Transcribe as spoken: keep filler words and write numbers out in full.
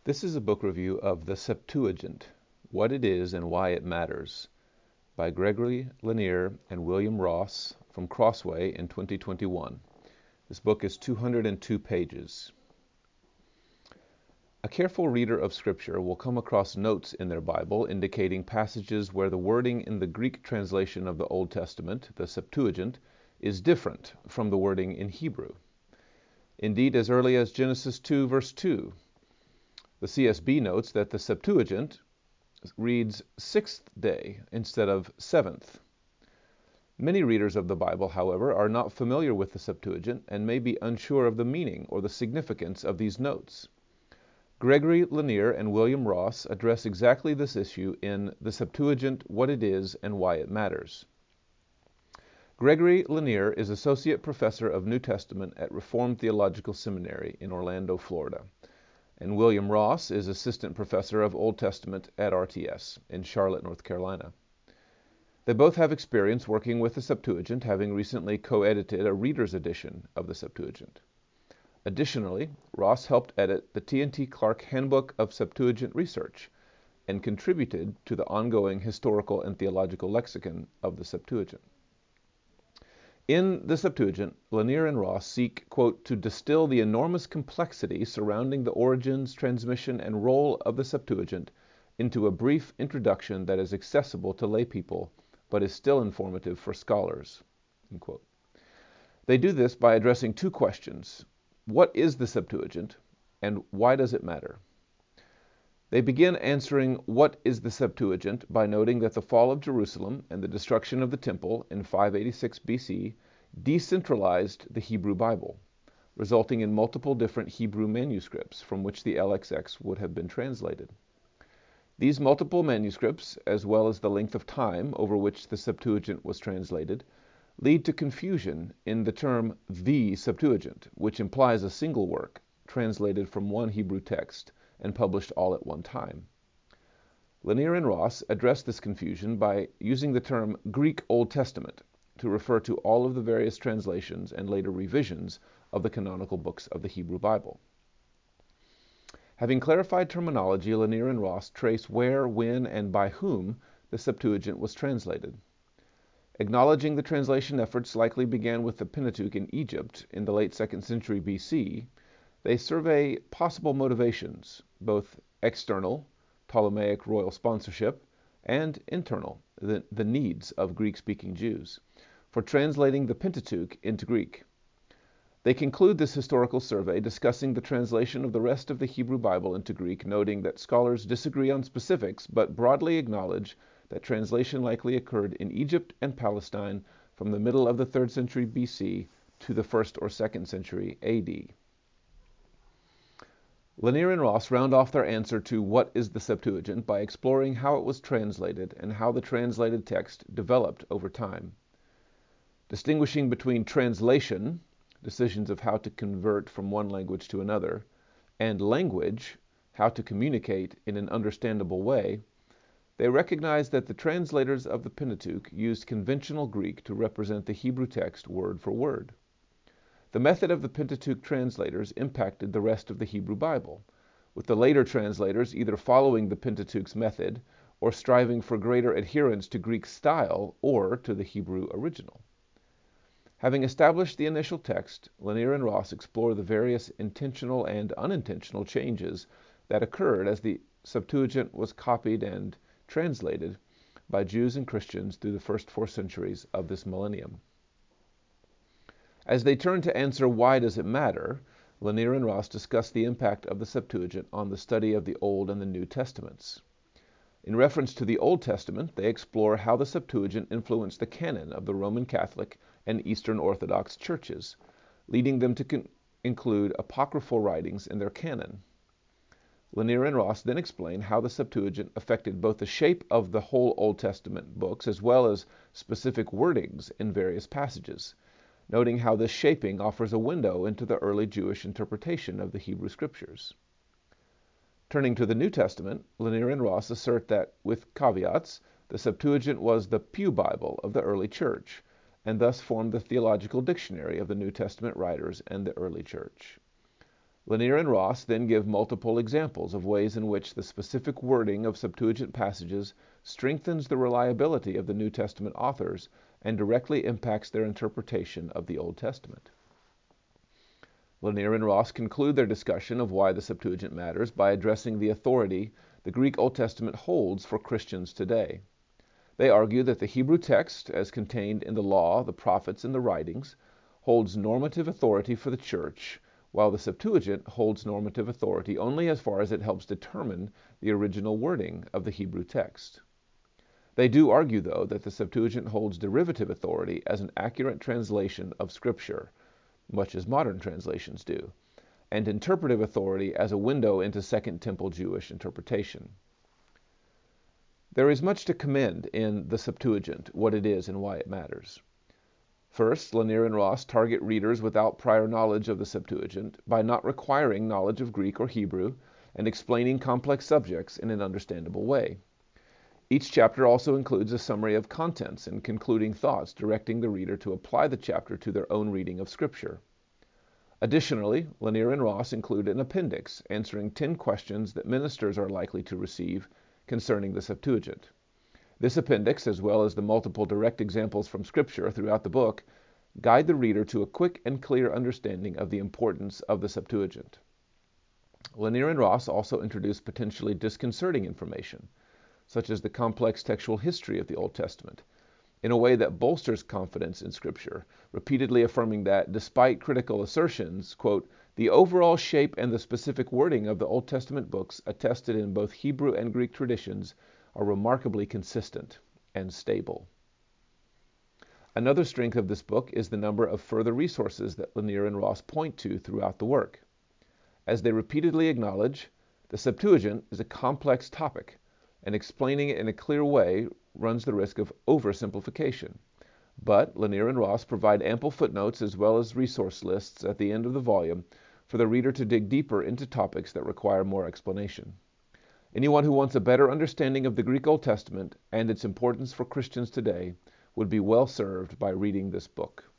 This is a book review of the Septuagint, What It Is and Why It Matters, by Gregory Lanier and William Ross from Crossway in twenty twenty-one. This book is two hundred two pages. A careful reader of Scripture will come across notes in their Bible indicating passages where the wording in the Greek translation of the Old Testament, the Septuagint, is different from the wording in Hebrew. Indeed, as early as Genesis two, verse two, the C S B notes that the Septuagint reads sixth day instead of seventh. Many readers of the Bible, however, are not familiar with the Septuagint and may be unsure of the meaning or the significance of these notes. Gregory Lanier and William Ross address exactly this issue in The Septuagint, What It Is and Why It Matters. Gregory Lanier is Associate Professor of New Testament at Reformed Theological Seminary in Orlando, Florida, and William Ross is Assistant Professor of Old Testament at R T S in Charlotte, North Carolina. They both have experience working with the Septuagint, having recently co-edited a reader's edition of the Septuagint. Additionally, Ross helped edit the T and T Clark Handbook of Septuagint Research and contributed to the ongoing historical and theological lexicon of the Septuagint. In the Septuagint, Lanier and Ross seek, quote, to distill the enormous complexity surrounding the origins, transmission, and role of the Septuagint into a brief introduction that is accessible to lay people, but is still informative for scholars, end quote. They do this by addressing two questions. What is the Septuagint, and why does it matter? They begin answering what is the Septuagint by noting that the fall of Jerusalem and the destruction of the temple in five eighty-six B C decentralized the Hebrew Bible, resulting in multiple different Hebrew manuscripts from which the L X X would have been translated. These multiple manuscripts, as well as the length of time over which the Septuagint was translated, lead to confusion in the term the Septuagint, which implies a single work translated from one Hebrew text and published all at one time. Lanier and Ross address this confusion by using the term Greek Old Testament to refer to all of the various translations and later revisions of the canonical books of the Hebrew Bible. Having clarified terminology, Lanier and Ross trace where, when, and by whom the Septuagint was translated. Acknowledging the translation efforts likely began with the Pentateuch in Egypt in the late second century B C, they survey possible motivations, both external, Ptolemaic royal sponsorship, and internal, the, the needs of Greek-speaking Jews, for translating the Pentateuch into Greek. They conclude this historical survey discussing the translation of the rest of the Hebrew Bible into Greek, noting that scholars disagree on specifics, but broadly acknowledge that translation likely occurred in Egypt and Palestine from the middle of the third century B C to the first or second century A D. Lanier and Ross round off their answer to what is the Septuagint by exploring how it was translated and how the translated text developed over time. Distinguishing between translation, decisions of how to convert from one language to another, and language, how to communicate in an understandable way, they recognize that the translators of the Pentateuch used conventional Greek to represent the Hebrew text word for word. The method of the Pentateuch translators impacted the rest of the Hebrew Bible, with the later translators either following the Pentateuch's method or striving for greater adherence to Greek style or to the Hebrew original. Having established the initial text, Lanier and Ross explore the various intentional and unintentional changes that occurred as the Septuagint was copied and translated by Jews and Christians through the first four centuries of this millennium. As they turn to answer why does it matter, Lanier and Ross discuss the impact of the Septuagint on the study of the Old and the New Testaments. In reference to the Old Testament, they explore how the Septuagint influenced the canon of the Roman Catholic and Eastern Orthodox churches, leading them to con- include apocryphal writings in their canon. Lanier and Ross then explain how the Septuagint affected both the shape of the whole Old Testament books as well as specific wordings in various passages, noting how this shaping offers a window into the early Jewish interpretation of the Hebrew Scriptures. Turning to the New Testament, Lanier and Ross assert that, with caveats, the Septuagint was the Pew Bible of the early church, and thus formed the theological dictionary of the New Testament writers and the early church. Lanier and Ross then give multiple examples of ways in which the specific wording of Septuagint passages strengthens the reliability of the New Testament authors and directly impacts their interpretation of the Old Testament. Lanier and Ross conclude their discussion of why the Septuagint matters by addressing the authority the Greek Old Testament holds for Christians today. They argue that the Hebrew text, as contained in the law, the prophets, and the writings, holds normative authority for the church, while the Septuagint holds normative authority only as far as it helps determine the original wording of the Hebrew text. They do argue, though, that the Septuagint holds derivative authority as an accurate translation of Scripture, much as modern translations do, and interpretive authority as a window into Second Temple Jewish interpretation. There is much to commend in the Septuagint, what it is and why it matters. First, Lanier and Ross target readers without prior knowledge of the Septuagint by not requiring knowledge of Greek or Hebrew and explaining complex subjects in an understandable way. Each chapter also includes a summary of contents and concluding thoughts directing the reader to apply the chapter to their own reading of Scripture. Additionally, Lanier and Ross include an appendix answering ten questions that ministers are likely to receive concerning the Septuagint. This appendix, as well as the multiple direct examples from Scripture throughout the book, guide the reader to a quick and clear understanding of the importance of the Septuagint. Lanier and Ross also introduce potentially disconcerting information, such as the complex textual history of the Old Testament, in a way that bolsters confidence in Scripture, repeatedly affirming that, despite critical assertions, quote, the overall shape and the specific wording of the Old Testament books attested in both Hebrew and Greek traditions are remarkably consistent and stable. Another strength of this book is the number of further resources that Lanier and Ross point to throughout the work. As they repeatedly acknowledge, the Septuagint is a complex topic, and explaining it in a clear way runs the risk of oversimplification. But Lanier and Ross provide ample footnotes as well as resource lists at the end of the volume for the reader to dig deeper into topics that require more explanation. Anyone who wants a better understanding of the Greek Old Testament and its importance for Christians today would be well served by reading this book.